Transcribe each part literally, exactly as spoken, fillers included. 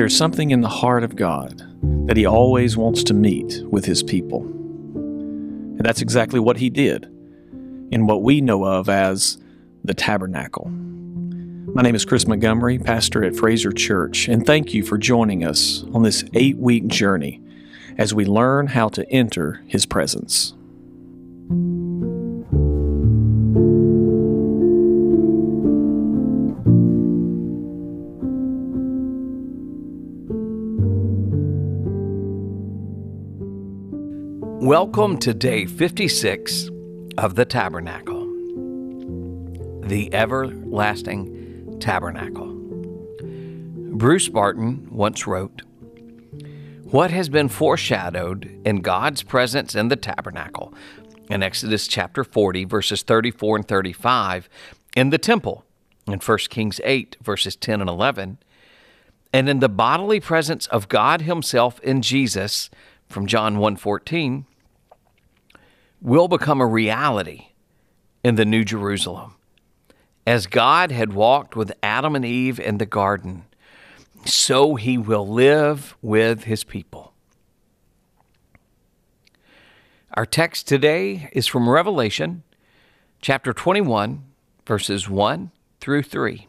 There's something in the heart of God that He always wants to meet with His people. And that's exactly what He did in what we know of as the tabernacle. My name is Chris Montgomery, pastor at Fraser Church, and thank you for joining us on this eight-week journey as we learn how to enter His presence. Welcome to day fifty-six of the Tabernacle, the everlasting tabernacle. Bruce Barton once wrote, "What has been foreshadowed in God's presence in the tabernacle in Exodus chapter forty, verses thirty-four and thirty-five, in the temple in First Kings eight, verses ten and eleven, and in the bodily presence of God Himself in Jesus from John one fourteen, will become a reality in the New Jerusalem. As God had walked with Adam and Eve in the garden, so He will live with His people." Our text today is from Revelation chapter twenty-one, verses one through three.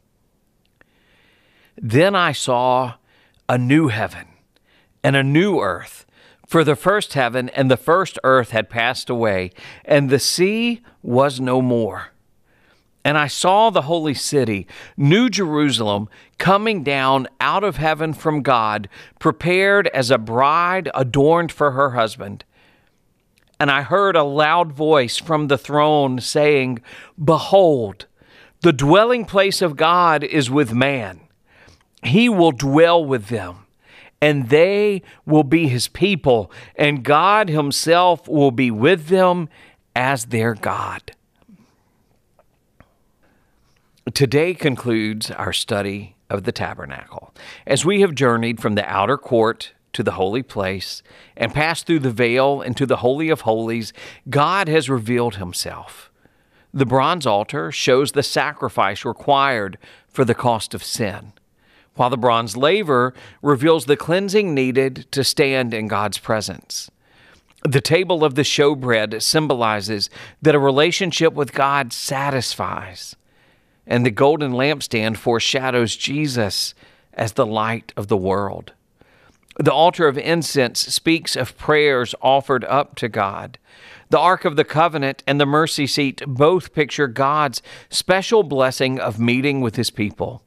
"Then I saw a new heaven and a new earth, for the first heaven and the first earth had passed away, and the sea was no more. And I saw the holy city, New Jerusalem, coming down out of heaven from God, prepared as a bride adorned for her husband. And I heard a loud voice from the throne saying, 'Behold, the dwelling place of God is with man. He will dwell with them, and they will be His people, and God Himself will be with them as their God.'" Today concludes our study of the tabernacle, as we have journeyed from the outer court to the holy place and passed through the veil into the Holy of Holies. God has revealed Himself. The bronze altar shows the sacrifice required for the cost of sin, while the bronze laver reveals the cleansing needed to stand in God's presence. The table of the showbread symbolizes that a relationship with God satisfies, and the golden lampstand foreshadows Jesus as the light of the world. The altar of incense speaks of prayers offered up to God. The Ark of the Covenant and the mercy seat both picture God's special blessing of meeting with His people.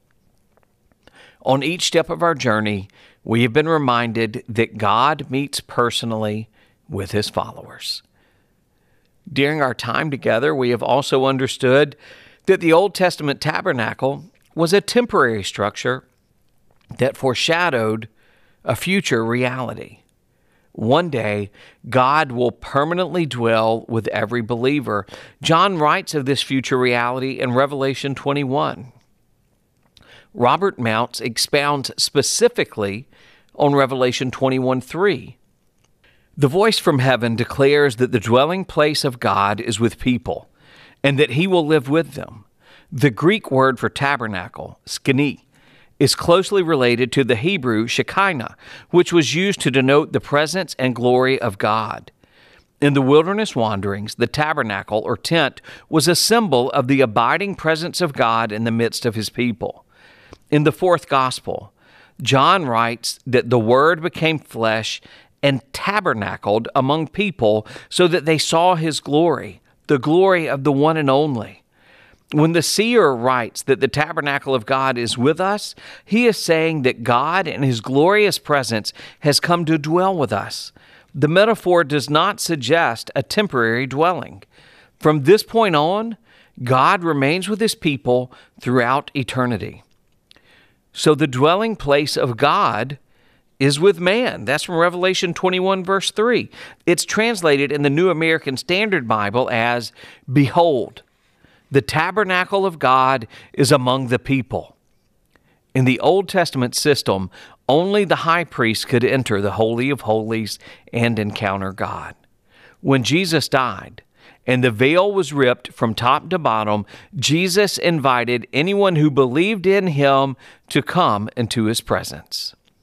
On each step of our journey, we have been reminded that God meets personally with His followers. During our time together, we have also understood that the Old Testament tabernacle was a temporary structure that foreshadowed a future reality. One day, God will permanently dwell with every believer. John writes of this future reality in Revelation twenty-one. Robert Mounts expounds specifically on Revelation twenty-one three. "The voice from heaven declares that the dwelling place of God is with people, and that He will live with them. The Greek word for tabernacle, skene, is closely related to the Hebrew Shekinah, which was used to denote the presence and glory of God. In the wilderness wanderings, the tabernacle or tent was a symbol of the abiding presence of God in the midst of His people. In the fourth gospel, John writes that the Word became flesh and tabernacled among people so that they saw His glory, the glory of the one and only. When the seer writes that the tabernacle of God is with us, he is saying that God in His glorious presence has come to dwell with us. The metaphor does not suggest a temporary dwelling. From this point on, God remains with His people throughout eternity. So the dwelling place of God is with man. That's from Revelation twenty-one, verse three. It's translated in the New American Standard Bible as, "Behold, the tabernacle of God is among the people." In the Old Testament system, only the high priest could enter the Holy of Holies and encounter God. When Jesus died, and the veil was ripped from top to bottom, Jesus invited anyone who believed in Him to come into His presence.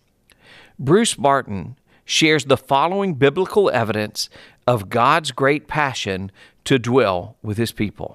Bruce Barton shares the following biblical evidence of God's great passion to dwell with his people.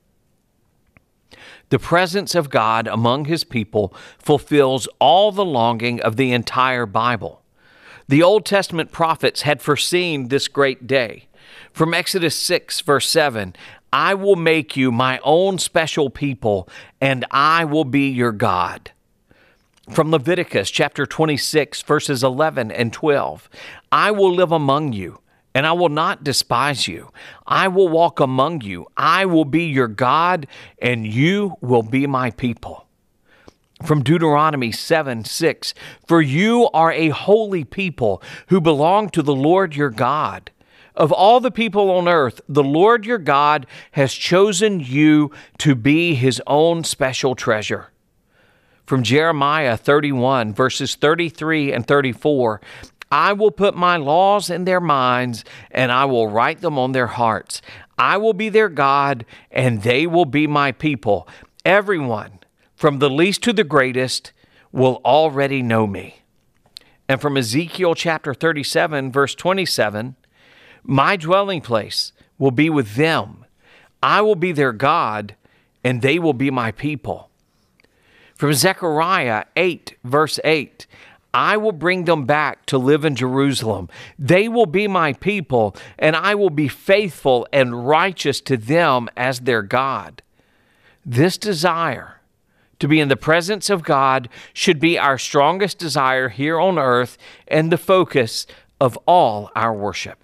The presence of God among his people fulfills all the longing of the entire Bible. The Old Testament prophets had foreseen this great day. From Exodus six, verse seven, I will make you my own special people, and I will be your God. From Leviticus chapter twenty-six, verses eleven and twelve, I will live among you, and I will not despise you. I will walk among you. I will be your God, and you will be my people. From Deuteronomy seven, six, for you are a holy people who belong to the Lord your God. Of all the people on earth, the Lord your God has chosen you to be his own special treasure. From Jeremiah thirty-one, verses thirty-three and thirty-four, I will put my laws in their minds, and I will write them on their hearts. I will be their God, and they will be my people. Everyone, from the least to the greatest, will already know me. And from Ezekiel chapter thirty-seven, verse twenty-seven, my dwelling place will be with them. I will be their God, and they will be my people. From Zechariah eight, verse eight, I will bring them back to live in Jerusalem. They will be my people, and I will be faithful and righteous to them as their God. This desire to be in the presence of God should be our strongest desire here on earth and the focus of all our worship.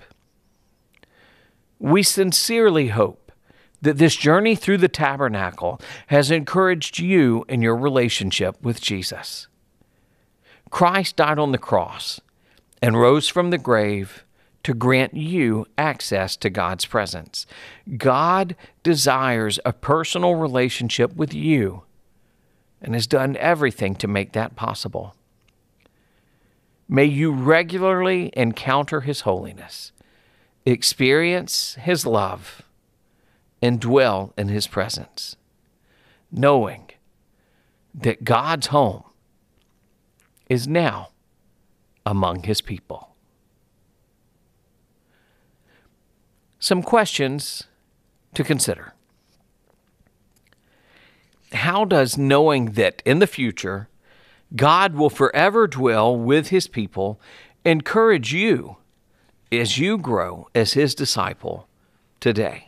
We sincerely hope that this journey through the tabernacle has encouraged you in your relationship with Jesus. Christ died on the cross and rose from the grave to grant you access to God's presence. God desires a personal relationship with you and has done everything to make that possible. May you regularly encounter his holiness, experience his love, and dwell in his presence, knowing that God's home is now among his people. Some questions to consider. How does knowing that in the future God will forever dwell with his people encourage you as you grow as his disciple today?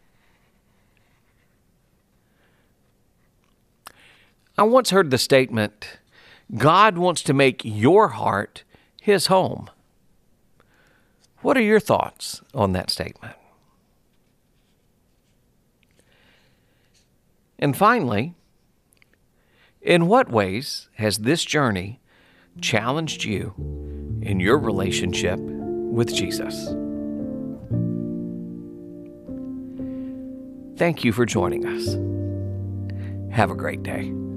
I once heard the statement, God wants to make your heart his home. What are your thoughts on that statement? And finally, in what ways has this journey challenged you in your relationship with Jesus? Thank you for joining us. Have a great day.